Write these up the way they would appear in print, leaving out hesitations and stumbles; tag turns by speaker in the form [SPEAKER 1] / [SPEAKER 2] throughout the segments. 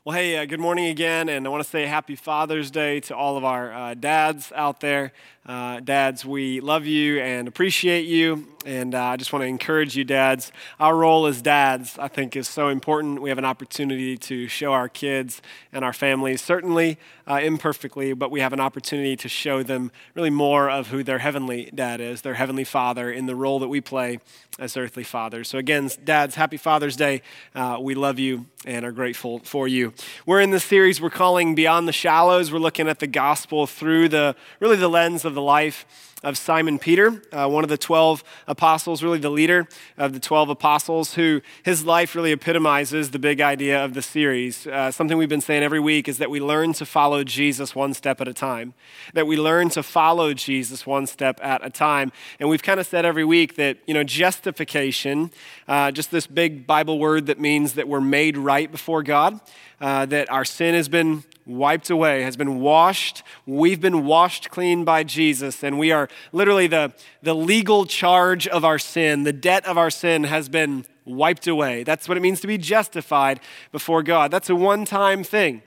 [SPEAKER 1] Well, hey, good morning again, and I want to say happy Father's Day to all of our dads out there. Dads, we love you and appreciate you, and I just want to encourage you, dads. Our role as dads, I think, is so important. We have an opportunity to show our kids and our families, certainly imperfectly, but we have an opportunity to show them really more of who their heavenly dad is, their heavenly Father, in the role that we play as earthly fathers. So again, dads, happy Father's Day. We love you and are grateful for you. We're in this series we're calling Beyond the Shallows. We're looking at the gospel through the lens of the life of Simon Peter, one of the 12 apostles, really the leader of the 12 apostles, who his life really epitomizes the big idea of the series. Something we've been saying every week is that we learn to follow Jesus one step at a time, that we learn to follow Jesus one step at a time. And we've kind of said every week that, justification, just this big Bible word that means that we're made right before God, that our sin has been wiped away, has been washed. We've been washed clean by Jesus, and we are literally the legal charge of our sin. The debt of our sin has been wiped away. That's what it means to be justified before God. That's a one-time thing.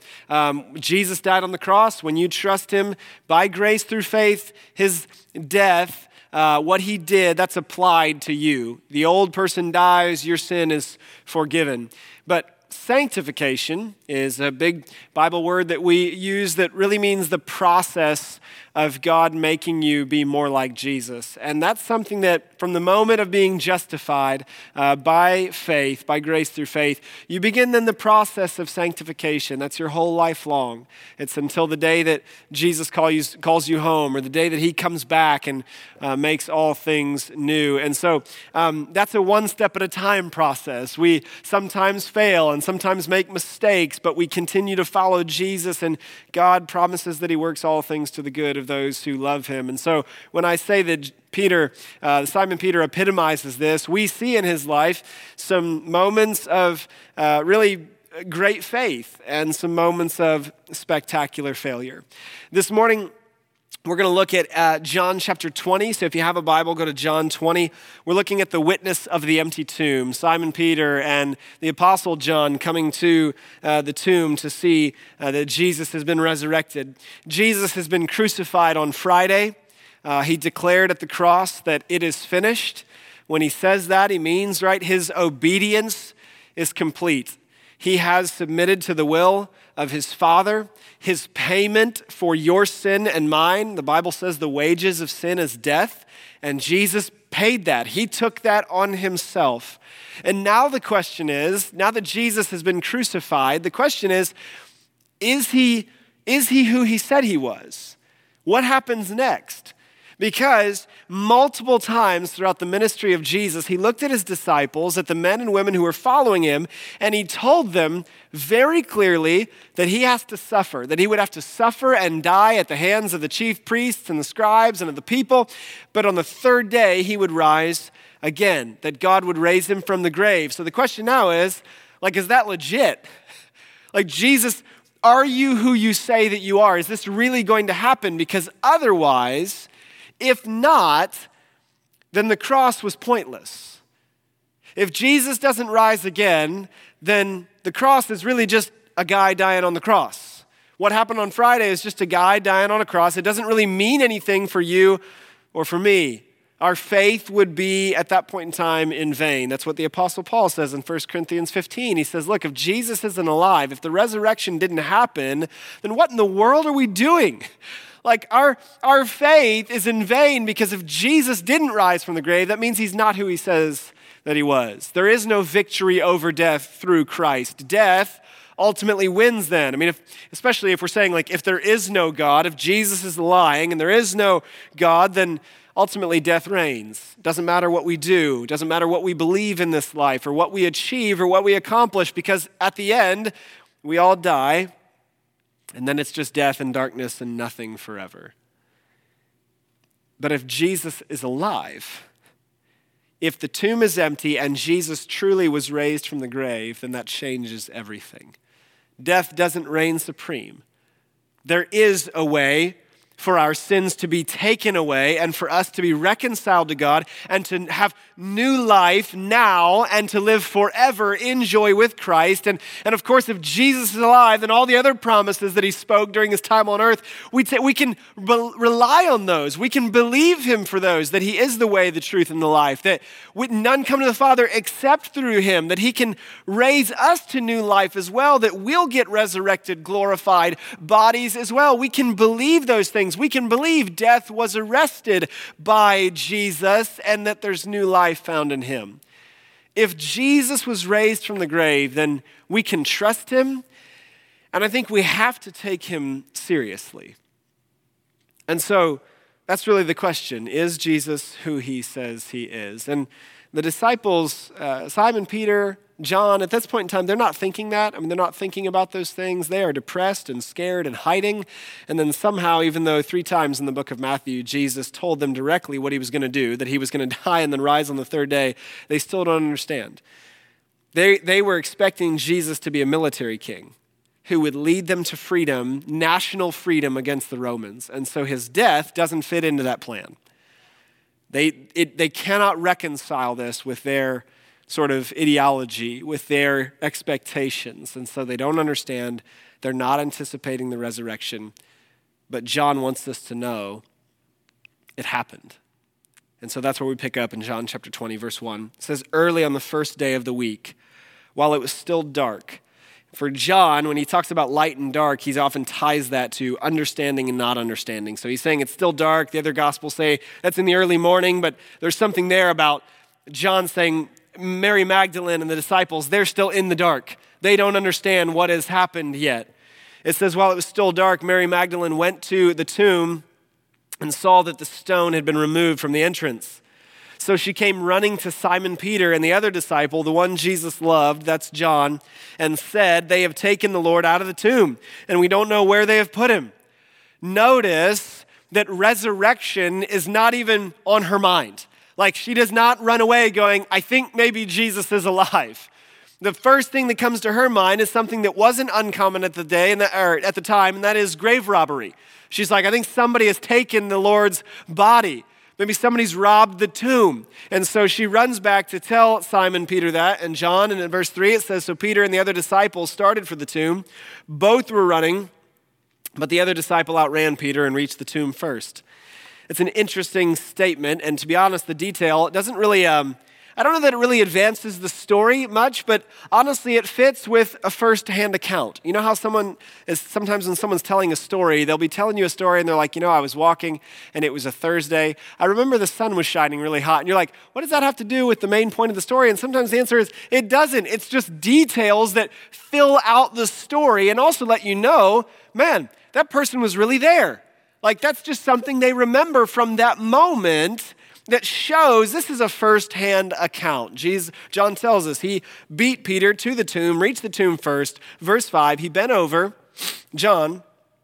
[SPEAKER 1] Jesus died on the cross. When you trust him by grace through faith, his death, what he did, that's applied to you. The old person dies, your sin is forgiven. But sanctification is a big Bible word that we use that really means the process of God making you be more like Jesus. And that's something that from the moment of being justified by faith, by grace through faith, you begin then the process of sanctification. That's your whole life long. It's until the day that Jesus calls you home, or the day that he comes back and makes all things new. And so that's a one step at a time process. We sometimes fail and sometimes make mistakes, but we continue to follow Jesus, and God promises that he works all things to the good of those who love him. And so when I say that Simon Peter epitomizes this, we see in his life some moments of really great faith and some moments of spectacular failure. This morning, we're going to look at John chapter 20. So if you have a Bible, go to John 20. We're looking at the witness of the empty tomb, Simon Peter and the apostle John coming to the tomb to see that Jesus has been resurrected. Jesus has been crucified on Friday. He declared at the cross that it is finished. When he says that, he means, right, his obedience is complete. He has submitted to the will of his Father. His payment for your sin and mine, the Bible says the wages of sin is death, and Jesus paid that. He took that on himself. And now the question is, now that Jesus has been crucified, the question is he who he said he was? What happens next? Because multiple times throughout the ministry of Jesus, he looked at his disciples, at the men and women who were following him, and he told them very clearly that he has to suffer, that he would have to suffer and die at the hands of the chief priests and the scribes and of the people, but on the third day he would rise again, that God would raise him from the grave. So the question now is that legit? Jesus, are you who you say that you are? Is this really going to happen? Because otherwise, if not, then the cross was pointless. If Jesus doesn't rise again, then the cross is really just a guy dying on the cross. What happened on Friday is just a guy dying on a cross. It doesn't really mean anything for you or for me. Our faith would be at that point in time in vain. That's what the Apostle Paul says in 1 Corinthians 15. He says, look, if Jesus isn't alive, if the resurrection didn't happen, then what in the world are we doing? Our faith is in vain, because if Jesus didn't rise from the grave, that means he's not who he says that he was. There is no victory over death through Christ. Death ultimately wins then. Especially if we're saying if there is no God, if Jesus is lying and there is no God, then ultimately death reigns. Doesn't matter what we do. Doesn't matter what we believe in this life or what we achieve or what we accomplish, because at the end, we all die. And then it's just death and darkness and nothing forever. But if Jesus is alive, if the tomb is empty and Jesus truly was raised from the grave, then that changes everything. Death doesn't reign supreme. There is a way for our sins to be taken away and for us to be reconciled to God and to have new life now and to live forever in joy with Christ. And of course, if Jesus is alive, then all the other promises that he spoke during his time on earth, we can rely on those. We can believe him for those, that he is the way, the truth, and the life, that none come to the Father except through him, that he can raise us to new life as well, that we'll get resurrected, glorified bodies as well. We can believe those things. We can believe death was arrested by Jesus and that there's new life found in him. If Jesus was raised from the grave, then we can trust him, and I think we have to take him seriously. And so that's really the question. Is Jesus who he says he is? And the disciples, Simon, Peter, John, at this point in time, they're not thinking that. They're not thinking about those things. They are depressed and scared and hiding. And then somehow, even though 3 times in the book of Matthew, Jesus told them directly what he was going to do, that he was going to die and then rise on the 3rd day, they still don't understand. They were expecting Jesus to be a military king who would lead them to freedom, national freedom against the Romans. And so his death doesn't fit into that plan. They cannot reconcile this with their sort of ideology, with their expectations. And so they don't understand. They're not anticipating the resurrection. But John wants us to know it happened. And so that's where we pick up in John chapter 20, verse 1. It says, early on the first day of the week, while it was still dark. For John, when he talks about light and dark, he often ties that to understanding and not understanding. So he's saying it's still dark. The other gospels say that's in the early morning, but there's something there about John saying Mary Magdalene and the disciples, they're still in the dark. They don't understand what has happened yet. It says, while it was still dark, Mary Magdalene went to the tomb and saw that the stone had been removed from the entrance. So she came running to Simon Peter and the other disciple, the one Jesus loved, that's John, and said, they have taken the Lord out of the tomb, and we don't know where they have put him. Notice that resurrection is not even on her mind. Like, she does not run away going, I think maybe Jesus is alive. The first thing that comes to her mind is something that wasn't uncommon at the time, and that is grave robbery. She's like, I think somebody has taken the Lord's body. Maybe somebody's robbed the tomb. And so she runs back to tell Simon Peter that, and John, and in verse 3 it says, so Peter and the other disciples started for the tomb. Both were running, but the other disciple outran Peter and reached the tomb first. It's an interesting statement, and to be honest, the detail, it doesn't really, I don't know that it really advances the story much, but honestly, it fits with a first-hand account. You know how sometimes when someone's telling a story, they'll be telling you a story, and they're like, I was walking, and it was a Thursday. I remember the sun was shining really hot, and you're like, what does that have to do with the main point of the story? And sometimes the answer is, it doesn't. It's just details that fill out the story and also let you know, man, that person was really there. Like, that's just something they remember from that moment that shows this is a first-hand account. John tells us he beat Peter to the tomb, reached the tomb first. Verse 5, he bent over, John,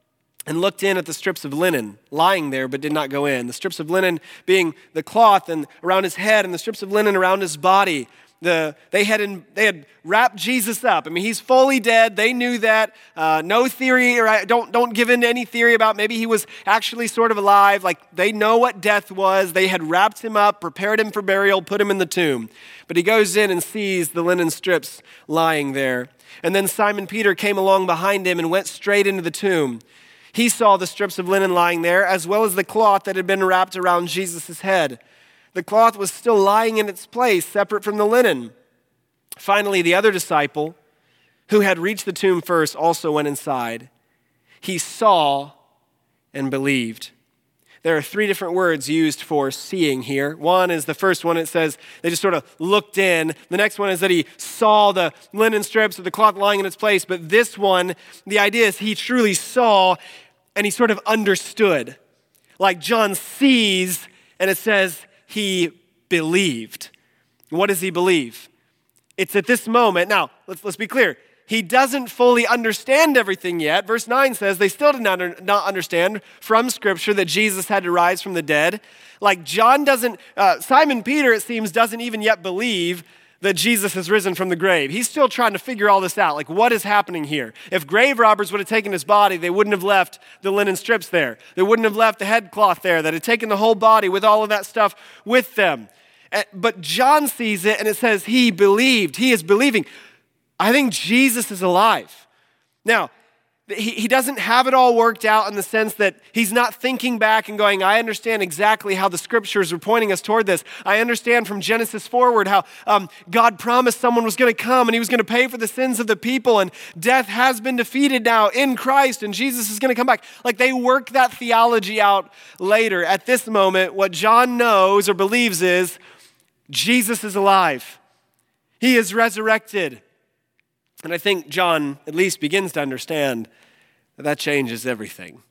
[SPEAKER 1] and looked in at the strips of linen lying there but did not go in. The strips of linen being the cloth and around his head and the strips of linen around his body. They had wrapped Jesus up. He's fully dead. They knew that. No theory, or don't give in to any theory about maybe he was actually sort of alive. Like, they know what death was. They had wrapped him up, prepared him for burial, put him in the tomb. But he goes in and sees the linen strips lying there. And then Simon Peter came along behind him and went straight into the tomb. He saw the strips of linen lying there, as well as the cloth that had been wrapped around Jesus' head. The cloth was still lying in its place, separate from the linen. Finally, the other disciple, who had reached the tomb first, also went inside. He saw and believed. There are 3 different words used for seeing here. One is the first one. It says they just sort of looked in. The next one is that he saw the linen strips or the cloth lying in its place. But this one, the idea is he truly saw and he sort of understood. Like John sees, and it says he believed. What does he believe? It's at this moment. Now, let's be clear. He doesn't fully understand everything yet. Verse 9 says they still did not understand from Scripture that Jesus had to rise from the dead. Like Simon Peter, it seems, doesn't even yet believe that Jesus has risen from the grave. He's still trying to figure all this out. Like, what is happening here? If grave robbers would have taken his body, they wouldn't have left the linen strips there. They wouldn't have left the headcloth there. That had taken the whole body with all of that stuff with them. But John sees it and it says he believed. He is believing. I think Jesus is alive. Now, he doesn't have it all worked out in the sense that he's not thinking back and going, I understand exactly how the scriptures are pointing us toward this. I understand from Genesis forward how God promised someone was going to come and he was going to pay for the sins of the people, and death has been defeated now in Christ and Jesus is going to come back. Like, they work that theology out later. At this moment, what John knows or believes is Jesus is alive. He is resurrected. And I think John at least begins to understand that changes everything.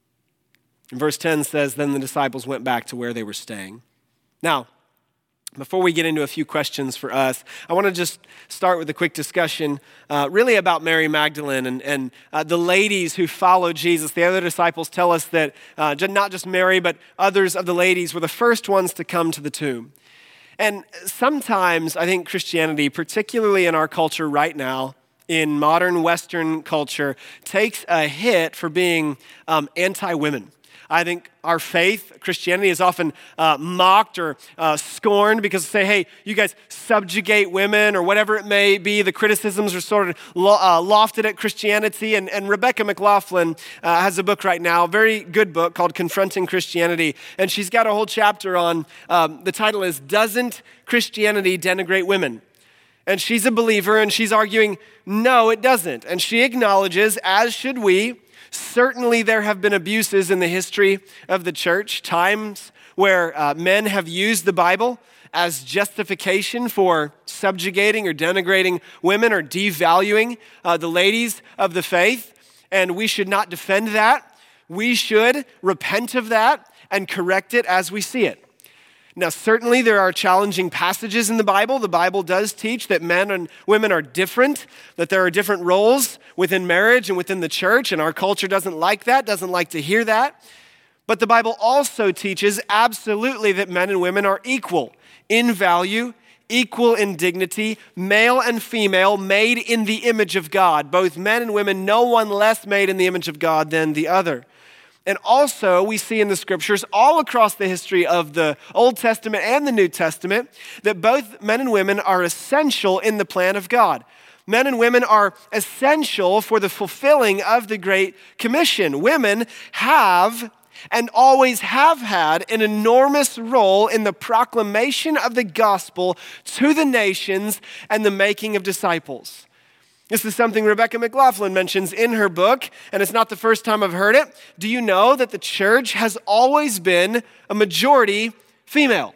[SPEAKER 1] And verse 10 says, then the disciples went back to where they were staying. Now, before we get into a few questions for us, I want to just start with a quick discussion really about Mary Magdalene and the ladies who followed Jesus. The other disciples tell us that not just Mary, but others of the ladies were the first ones to come to the tomb. And sometimes I think Christianity, particularly in our culture right now, in modern Western culture, takes a hit for being anti-women. I think our faith, Christianity, is often mocked or scorned because they say, hey, you guys subjugate women or whatever it may be. The criticisms are sort of lofted at Christianity. And Rebecca McLaughlin has a book right now, a very good book called Confronting Christianity. And she's got a whole chapter on, the title is, Doesn't Christianity Denigrate Women? And she's a believer, and she's arguing, no, it doesn't. And she acknowledges, as should we, certainly there have been abuses in the history of the church, times where men have used the Bible as justification for subjugating or denigrating women or devaluing the ladies of the faith. And we should not defend that. We should repent of that and correct it as we see it. Now, certainly there are challenging passages in the Bible. The Bible does teach that men and women are different, that there are different roles within marriage and within the church, and our culture doesn't like that, doesn't like to hear that. But the Bible also teaches absolutely that men and women are equal in value, equal in dignity, male and female, made in the image of God. Both men and women, no one less made in the image of God than the other. And also, we see in the scriptures all across the history of the Old Testament and the New Testament that both men and women are essential in the plan of God. Men and women are essential for the fulfilling of the Great Commission. Women have and always have had an enormous role in the proclamation of the gospel to the nations and the making of disciples. This is something Rebecca McLaughlin mentions in her book, and it's not the first time I've heard it. Do you know that the church has always been a majority female?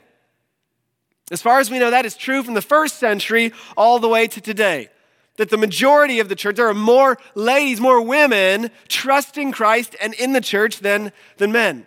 [SPEAKER 1] As far as we know, that is true from the first century all the way to today. That the majority of the church, there are more ladies, more women trusting Christ and in the church than men.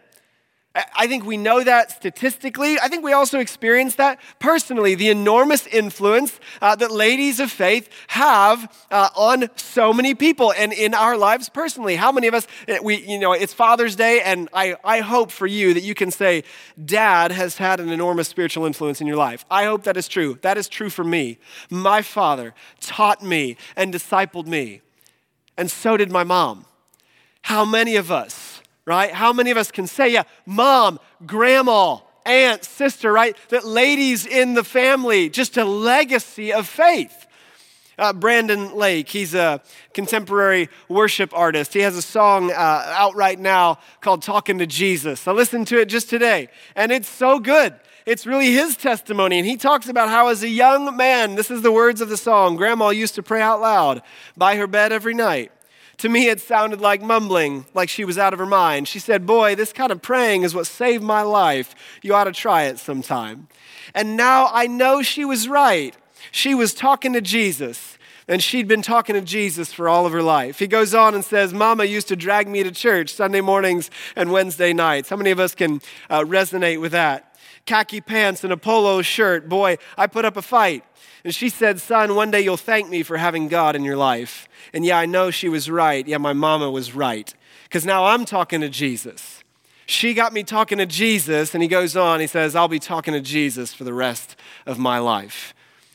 [SPEAKER 1] I think we know that statistically. I think we also experience that personally, the enormous influence that ladies of faith have on so many people and in our lives personally. How many of us, it's Father's Day, and I hope for you that you can say, Dad has had an enormous spiritual influence in your life. I hope that is true. That is true for me. My father taught me and discipled me, and so did my mom. How many of us? Right? How many of us can say, yeah, mom, grandma, aunt, sister, right? That ladies in the family, just a legacy of faith. Brandon Lake, he's a contemporary worship artist. He has a song out right now called Talking to Jesus. I listened to it just today, and it's so good. It's really his testimony, and he talks about how as a young man, this is the words of the song, Grandma used to pray out loud by her bed every night. To me, it sounded like mumbling, like she was out of her mind. She said, boy, this kind of praying is what saved my life. You ought to try it sometime. And now I know she was right. She was talking to Jesus, and she'd been talking to Jesus for all of her life. He goes on and says, Mama used to drag me to church Sunday mornings and Wednesday nights. How many of us can resonate with that? Khaki pants and a polo shirt. Boy, I put up a fight. And she said, son, one day you'll thank me for having God in your life. And yeah, I know she was right. Yeah, my mama was right. Because now I'm talking to Jesus. She got me talking to Jesus. And he goes on, he says, I'll be talking to Jesus for the rest of my life.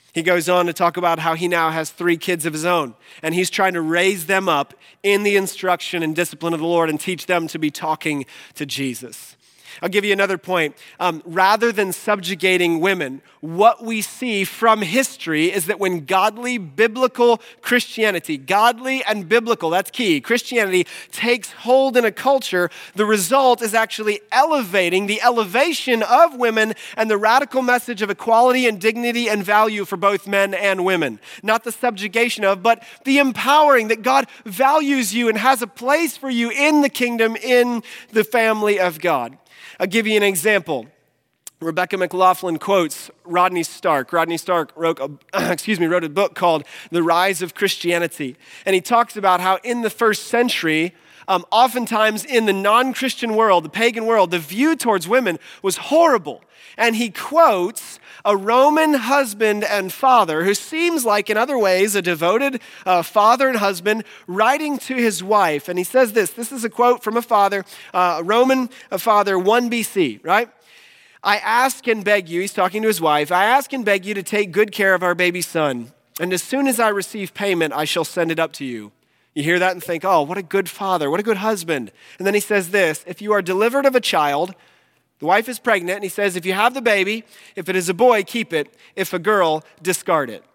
[SPEAKER 1] He goes on to talk about how he now has 3 kids of his own, and he's trying to raise them up in the instruction and discipline of the Lord and teach them to be talking to Jesus. I'll give you another point. Rather than subjugating women, what we see from history is that when godly, biblical Christianity, godly and biblical, that's key, Christianity takes hold in a culture, the result is actually elevating the elevation of women and the radical message of equality and dignity and value for both men and women. Not the subjugation of, but the empowering that God values you and has a place for you in the kingdom, in the family of God. I'll give you an example. Rebecca McLaughlin quotes Rodney Stark. Rodney Stark wrote a book called The Rise of Christianity. And he talks about how in the first century, oftentimes in the non-Christian world, the pagan world, the view towards women was horrible. And he quotes a Roman husband and father who seems like in other ways a devoted father and husband writing to his wife. And he says this is a quote from a father, Roman father, 1 BC, right? I ask and beg you, he's talking to his wife, I ask and beg you to take good care of our baby son. And as soon as I receive payment, I shall send it up to you. You hear that and think, oh, what a good father, what a good husband. And then he says this, if you are delivered of a child, the wife is pregnant, and he says, if you have the baby, if it is a boy, keep it. If a girl, discard it.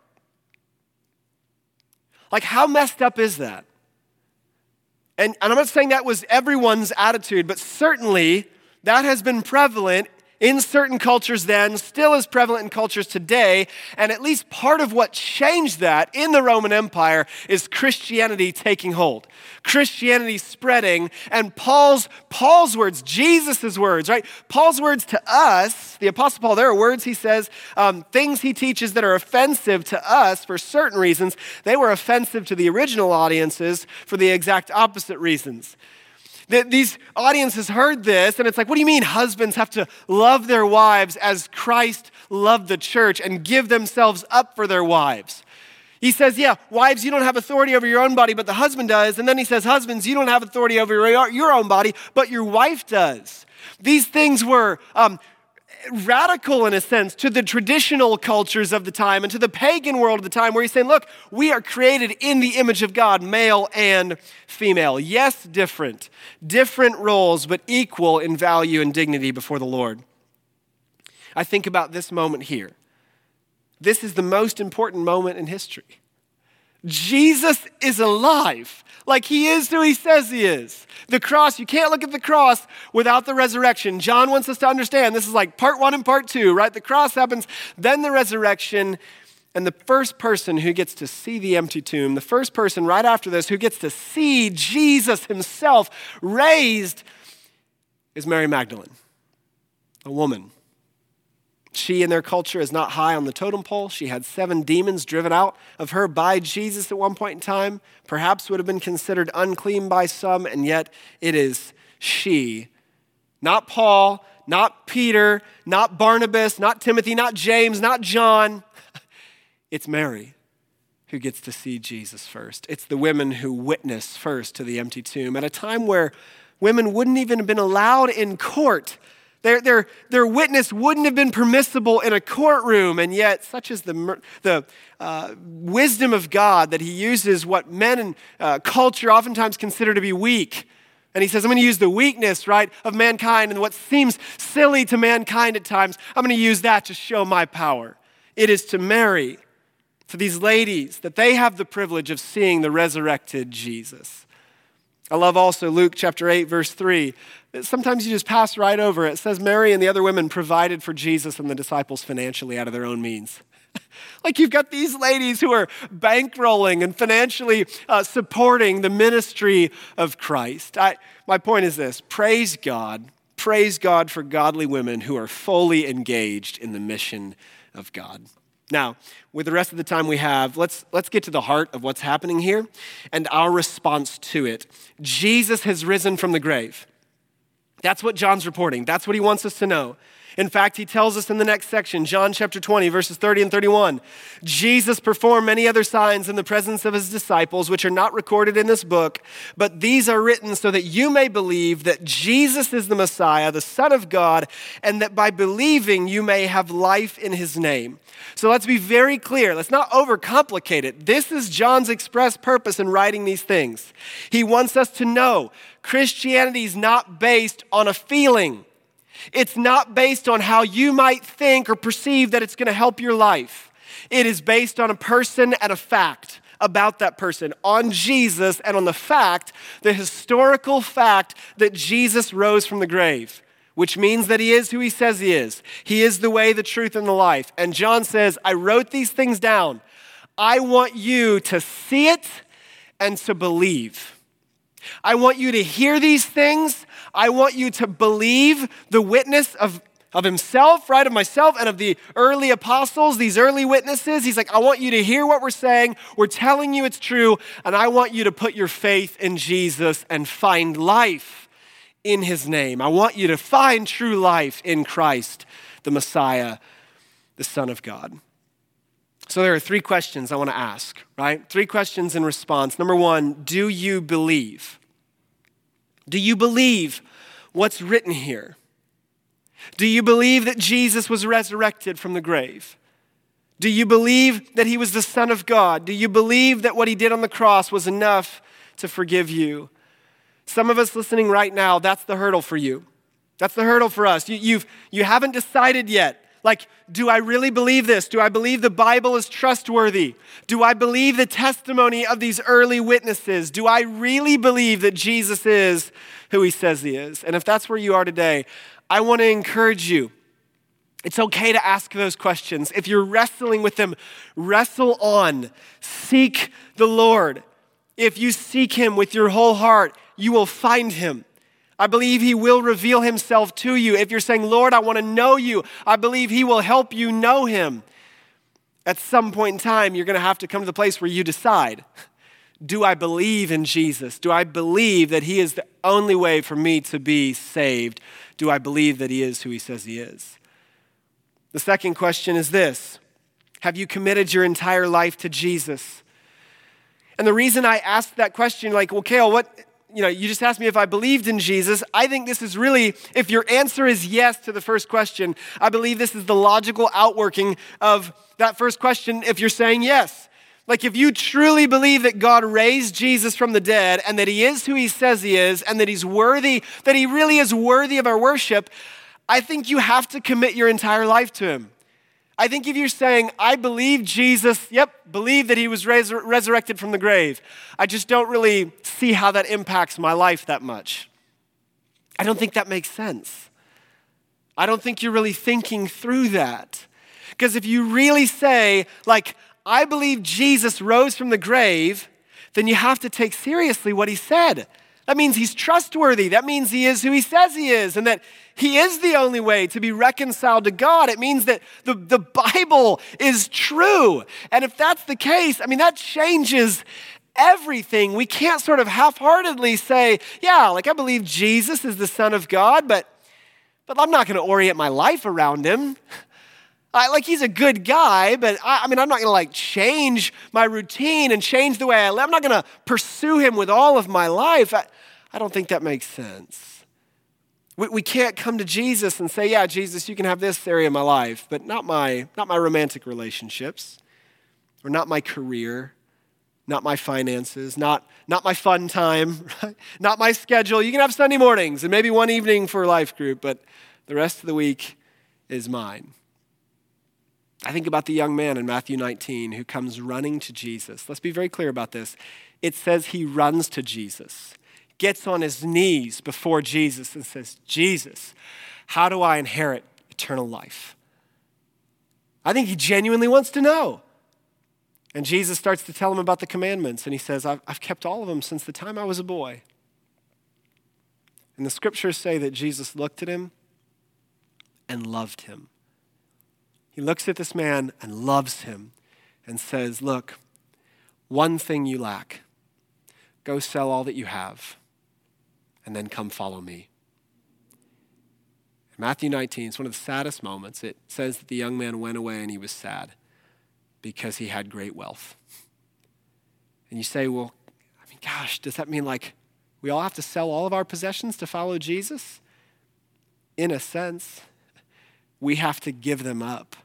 [SPEAKER 1] Like, how messed up is that? And I'm not saying that was everyone's attitude, but certainly that has been prevalent in certain cultures then, still is prevalent in cultures today, and at least part of what changed that in the Roman Empire is Christianity taking hold. Christianity spreading, and Paul's words, Jesus' words, right? Paul's words to us, the Apostle Paul, there are words he says, things he teaches that are offensive to us for certain reasons. They were offensive to the original audiences for the exact opposite reasons. These audiences heard this, and it's like, what do you mean husbands have to love their wives as Christ loved the church and give themselves up for their wives? He says, yeah, wives, you don't have authority over your own body, but the husband does. And then he says, husbands, you don't have authority over your own body, but your wife does. These things were radical in a sense to the traditional cultures of the time and to the pagan world of the time, where he's saying, look, we are created in the image of God, male and female. Yes, different roles, but equal in value and dignity before the Lord. I think about this moment here. This is the most important moment in history. Jesus is alive. Like he is who he says he is. The cross, you can't look at the cross without the resurrection. John wants us to understand this is like part 1 and part 2, right? The cross happens, then the resurrection, and the first person who gets to see the empty tomb, the first person right after this who gets to see Jesus himself raised is Mary Magdalene, a woman. She in their culture is not high on the totem pole. She had 7 demons driven out of her by Jesus at one point in time. Perhaps would have been considered unclean by some, and yet it is she. Not Paul, not Peter, not Barnabas, not Timothy, not James, not John. It's Mary who gets to see Jesus first. It's the women who witness first to the empty tomb at a time where women wouldn't even have been allowed in court. Their witness wouldn't have been permissible in a courtroom, and yet such is the wisdom of God that he uses what men and culture oftentimes consider to be weak. And he says, I'm going to use the weakness, right, of mankind and what seems silly to mankind at times. I'm going to use that to show my power. It is to Mary, for these ladies, that they have the privilege of seeing the resurrected Jesus. I love also Luke chapter 8, verse 3. Sometimes you just pass right over it. It says Mary and the other women provided for Jesus and the disciples financially out of their own means. Like you've got these ladies who are bankrolling and financially supporting the ministry of Christ. My point is this, praise God for godly women who are fully engaged in the mission of God. Now, with the rest of the time we have, let's get to the heart of what's happening here and our response to it. Jesus has risen from the grave. That's what John's reporting. That's what he wants us to know. In fact, he tells us in the next section, John chapter 20, verses 30 and 31, Jesus performed many other signs in the presence of his disciples, which are not recorded in this book, but these are written so that you may believe that Jesus is the Messiah, the Son of God, and that by believing you may have life in his name. So let's be very clear. Let's not overcomplicate it. This is John's express purpose in writing these things. He wants us to know Christianity is not based on a feeling. It's not based on how you might think or perceive that it's going to help your life. It is based on a person and a fact about that person, on Jesus and on the fact, the historical fact that Jesus rose from the grave, which means that he is who he says he is. He is the way, the truth, and the life. And John says, I wrote these things down. I want you to see it and to believe. I want you to hear these things. I want you to believe the witness of himself, right, of myself and of the early apostles, these early witnesses. He's like, I want you to hear what we're saying. We're telling you it's true. And I want you to put your faith in Jesus and find life in his name. I want you to find true life in Christ, the Messiah, the Son of God. So there are three questions I want to ask, right? Three questions in response. Number one, do you believe? Do you believe what's written here? Do you believe that Jesus was resurrected from the grave? Do you believe that he was the Son of God? Do you believe that what he did on the cross was enough to forgive you? Some of us listening right now, that's the hurdle for you. That's the hurdle for us. You haven't decided yet. Like, do I really believe this? Do I believe the Bible is trustworthy? Do I believe the testimony of these early witnesses? Do I really believe that Jesus is who he says he is? And if that's where you are today, I want to encourage you. It's okay to ask those questions. If you're wrestling with them, wrestle on. Seek the Lord. If you seek him with your whole heart, you will find him. I believe he will reveal himself to you. If you're saying, Lord, I want to know you, I believe he will help you know him. At some point in time, you're going to have to come to the place where you decide, do I believe in Jesus? Do I believe that he is the only way for me to be saved? Do I believe that he is who he says he is? The second question is this: have you committed your entire life to Jesus? And the reason I asked that question, like, well, Cale, you just asked me if I believed in Jesus. I think this is really, if your answer is yes to the first question, I believe this is the logical outworking of that first question if you're saying yes. Like, if you truly believe that God raised Jesus from the dead and that he is who he says he is and that he's worthy, that he really is worthy of our worship, I think you have to commit your entire life to him. I think if you're saying, I believe Jesus, believe that he was resurrected from the grave, I just don't really see how that impacts my life that much. I don't think that makes sense. I don't think you're really thinking through that. Because if you really say, like, I believe Jesus rose from the grave, then you have to take seriously what he said. That means he's trustworthy. That means he is who he says he is, and that he is the only way to be reconciled to God. It means that the Bible is true. And if that's the case, that changes everything. We can't sort of half-heartedly say, I believe Jesus is the Son of God, but I'm not going to orient my life around him. He's a good guy, but I'm not going to change my routine and change the way I live. I'm not going to pursue him with all of my life. I don't think that makes sense. We can't come to Jesus and say, yeah, Jesus, you can have this area of my life, but not my romantic relationships, or not my career, not my finances, not my fun time, right? Not my schedule. You can have Sunday mornings and maybe one evening for a life group, but the rest of the week is mine. I think about the young man in Matthew 19 who comes running to Jesus. Let's be very clear about this. It says he runs to Jesus, gets on his knees before Jesus and says, Jesus, how do I inherit eternal life? I think he genuinely wants to know. And Jesus starts to tell him about the commandments, and he says, I've kept all of them since the time I was a boy. And the scriptures say that Jesus looked at him and loved him. He looks at this man and loves him and says, look, one thing you lack. Go sell all that you have and then come follow me. Matthew 19 is one of the saddest moments. It says that the young man went away and he was sad because he had great wealth. And you say, well, I mean, gosh, does that mean like we all have to sell all of our possessions to follow Jesus? In a sense, we have to give them up.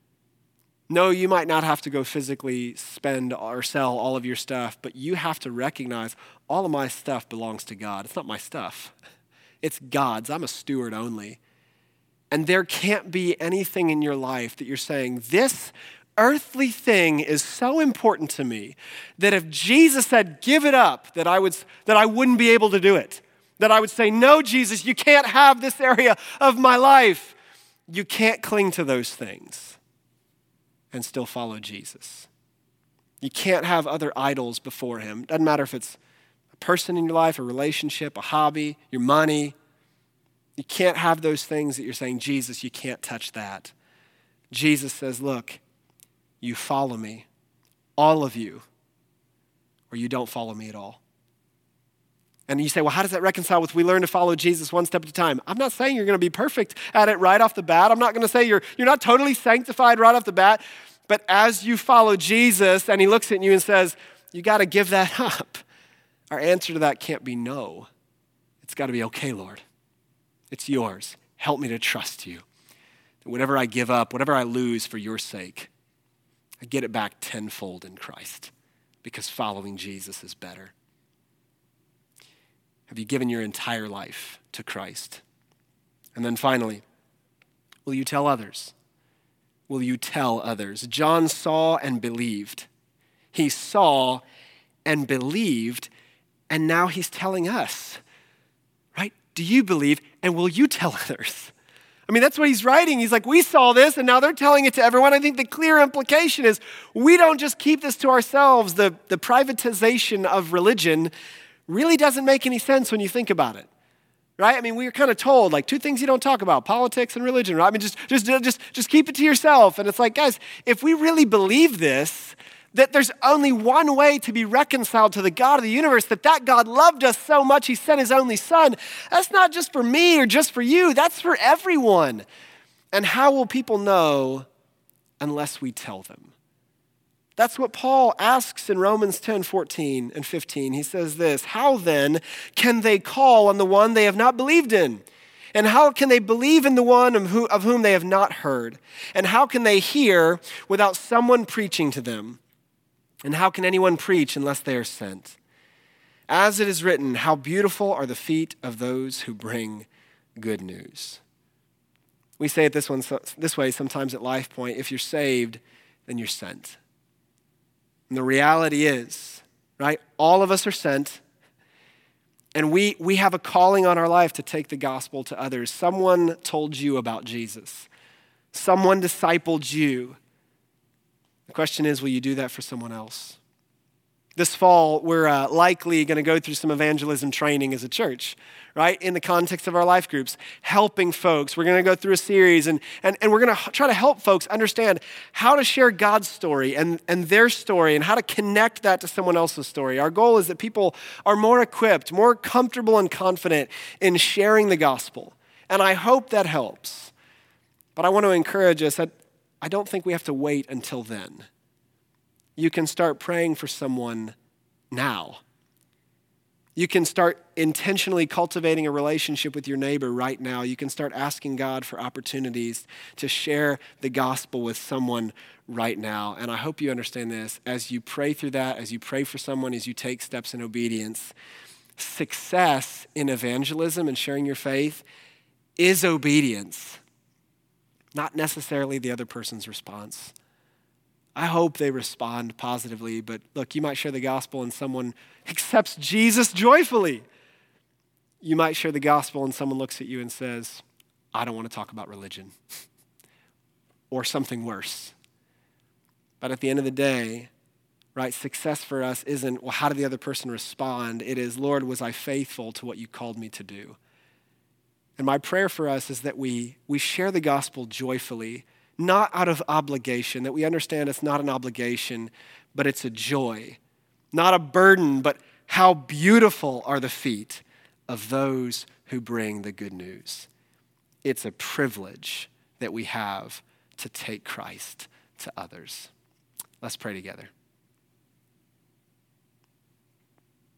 [SPEAKER 1] No, you might not have to go physically spend or sell all of your stuff, but you have to recognize all of my stuff belongs to God. It's not my stuff. It's God's. I'm a steward only. And there can't be anything in your life that you're saying, this earthly thing is so important to me that if Jesus said, give it up, that I wouldn't be able to do it. That I would say, no, Jesus, you can't have this area of my life. You can't cling to those things and still follow Jesus. You can't have other idols before him. Doesn't matter if it's a person in your life, a relationship, a hobby, your money. You can't have those things that you're saying, Jesus, you can't touch that. Jesus says, look, you follow me, all of you, or you don't follow me at all. And you say, well, how does that reconcile with we learn to follow Jesus one step at a time? I'm not saying you're going to be perfect at it right off the bat. I'm not going to say you're not totally sanctified right off the bat. But as you follow Jesus and he looks at you and says, you got to give that up. Our answer to that can't be no. It's got to be, okay, Lord. It's yours. Help me to trust you. Whatever I give up, whatever I lose for your sake, I get it back tenfold in Christ because following Jesus is better. Have you given your entire life to Christ? And then finally, will you tell others? Will you tell others? John saw and believed. He saw and believed, and now he's telling us, right? Do you believe, and will you tell others? I mean, that's what he's writing. He's like, we saw this, and now they're telling it to everyone. I think the clear implication is we don't just keep this to ourselves. The privatization of religion really doesn't make any sense when you think about it, right? I mean, we are kind of told, like, two things you don't talk about, politics and religion, right? I mean, just keep it to yourself. And it's like, guys, if we really believe this, that there's only one way to be reconciled to the God of the universe, that God loved us so much, he sent his only son, that's not just for me or just for you, that's for everyone. And how will people know unless we tell them? That's what Paul asks in Romans 10, 14 and 15. He says this, how then can they call on the one they have not believed in? And how can they believe in the one of whom they have not heard? And how can they hear without someone preaching to them? And how can anyone preach unless they are sent? As it is written, how beautiful are the feet of those who bring good news. We say it this way sometimes at Life Point, if you're saved, then you're sent. And the reality is, right, all of us are sent, and we have a calling on our life to take the gospel to others. Someone told you about Jesus. Someone discipled you. The question is, will you do that for someone else? This fall, we're likely going to go through some evangelism training as a church, right? In the context of our life groups, helping folks. We're going to go through a series and we're going to try to help folks understand how to share God's story and their story and how to connect that to someone else's story. Our goal is that people are more equipped, more comfortable and confident in sharing the gospel. And I hope that helps. But I want to encourage us that I don't think we have to wait until then. You can start praying for someone now. You can start intentionally cultivating a relationship with your neighbor right now. You can start asking God for opportunities to share the gospel with someone right now. And I hope you understand this. As you pray through that, as you pray for someone, as you take steps in obedience, success in evangelism and sharing your faith is obedience, not necessarily the other person's response. I hope they respond positively, but look, you might share the gospel and someone accepts Jesus joyfully. You might share the gospel and someone looks at you and says, I don't want to talk about religion, or something worse. But at the end of the day, right, success for us isn't, well, how did the other person respond? It is, Lord, was I faithful to what you called me to do? And my prayer for us is that we share the gospel joyfully, not out of obligation, that we understand it's not an obligation, but it's a joy. Not a burden, but how beautiful are the feet of those who bring the good news. it's a privilege that we have to take Christ to others. Let's pray together.